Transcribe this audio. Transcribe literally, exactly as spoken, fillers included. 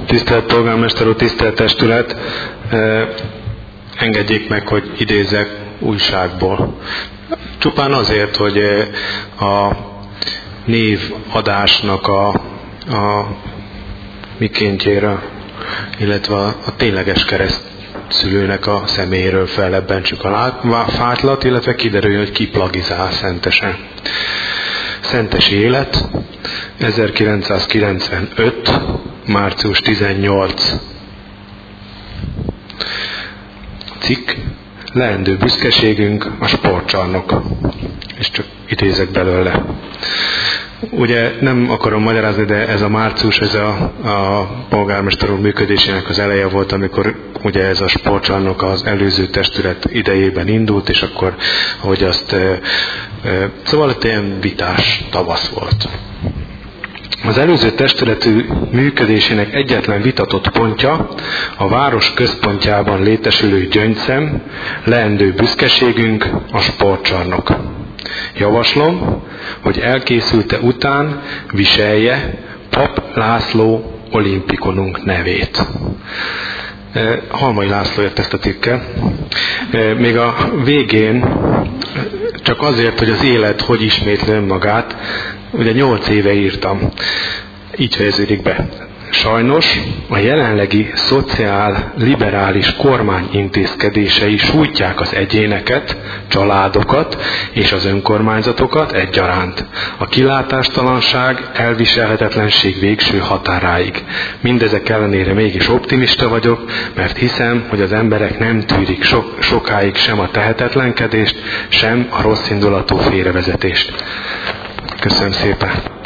Tisztelt polgármester úr, tisztelt testület, engedjék meg, hogy idézek újságból. Csupán azért, hogy a névadásnak a, a mikéntjéről, illetve a, a tényleges keresztszülőnek a személyéről fellebbentsük a fátlat, illetve kiderüljön, hogy ki plagizál Szentesen. Szentesi élet, ezerkilencszázkilencvenöt. március tizennyolc. Cikk: leendő büszkeségünk a sportcsarnok. És csak idézek belőle. Ugye nem akarom magyarázni, de ez a március, ez a, a polgármester úr működésének az eleje volt, amikor ugye ez a sportcsarnok az előző testület idejében indult, és akkor, ahogy azt, e, e, szóval egy ilyen vitás tavasz volt. Az előző testületű működésének egyetlen vitatott pontja a város központjában létesülő gyöngyszem, leendő büszkeségünk a sportcsarnok. Javaslom, hogy elkészülte után viselje Pap László olimpikonunk nevét. Halmai László jött ezt a cikket. Még a végén, csak azért, hogy az élet hogy ismétli önmagát, ugye nyolc éve írtam. Így fejeződik be. Sajnos a jelenlegi szociál-liberális kormány intézkedései sújtják az egyéneket, családokat és az önkormányzatokat egyaránt. A kilátástalanság, elviselhetetlenség végső határáig. Mindezek ellenére mégis optimista vagyok, mert hiszem, hogy az emberek nem tűrik sok, sokáig sem a tehetetlenkedést, sem a rosszindulatú félrevezetést. Köszönöm szépen!